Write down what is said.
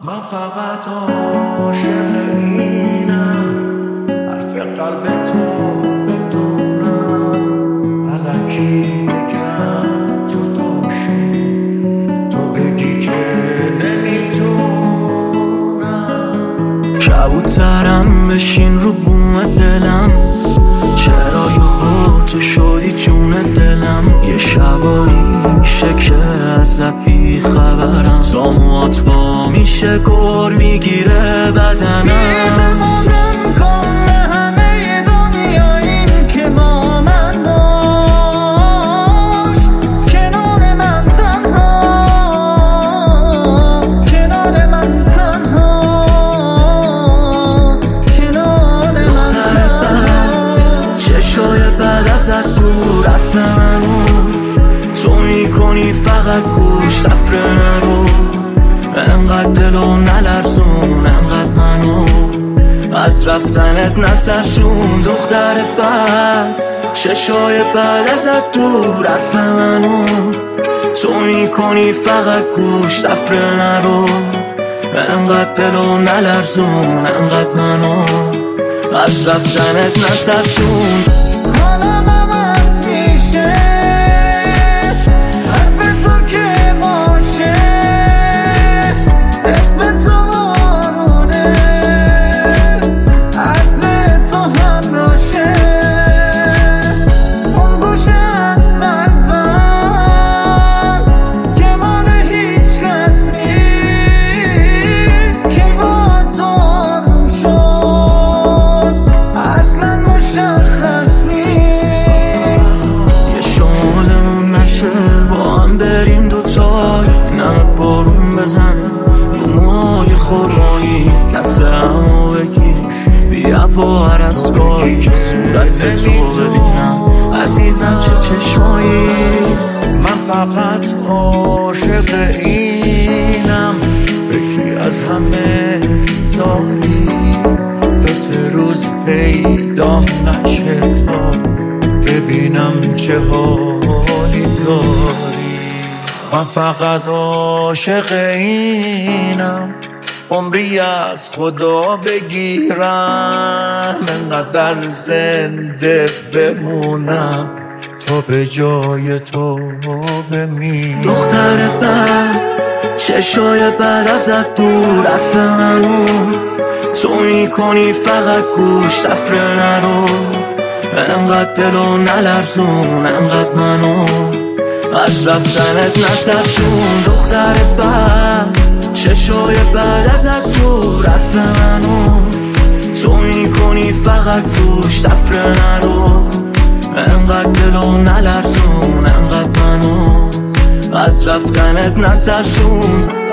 من فقط عاشق اینم، حرف قلب تو بدونم، الکی بگم جدا شی، تو بگی که نمیتونم. کبوترم بشین رو بوم دلم، چرا تو شدی جون دلم. یه شبایی میشه که ازت بی خبرم، تا موات با میشه گر میگیره بدنم. بی‌اعتمادم کن به همه دنیا، این که با من باش، کنار من تنها، کنار من تنها، کنار من تنها. چشای بد ازت دور حرف منو تو میکنی فقط گوش تفره نرو. انقدر دلو نلرزون، انقدر منو از رفتنت نترسون. دختر بد چشای بد ازت دور حرف منو تو میکنی فقط گوش تفره نرو. انقدر دلو نلرزون، انقدر منو از رفتنت نترسون. حالم عوض میشه، حرف تو که باشه، اسم تو بارونه، عطر تو همراشه. اون گوشه از قلبم که مال هیچ کس نیست، که با تو آروم شد اصلا مشخص نیست. یه شمالمون نشه با هم بریم دوتای، نمه بارون بزنه رو موهای خورمایی، دست همو بگیر بیا با هر از گاهی، صورت تو ببینم عزیزم چه چشمایی. من فقط عاشق اینم، بگی از همه زاری، دو سه روز پیدا نشه تا ببینم چه حالی داری. من فقط عاشق اینم، عمری از خدا بگیرم، انقدر زنده بمونم تا به جای تو بمیرم. دختر بد چشای بد ازت دور حرف منو تو میکنی فقط گوش تفره نرو. انقدر دلو نلرزون، انقدر منو از رفتنت نترسون. دختر بد چشای بد ازت دور حرف منو تو میکنی فقط گوش تفره نرو. انقدر دلو نلرزون، انقدر منو از رفتنت نترسون.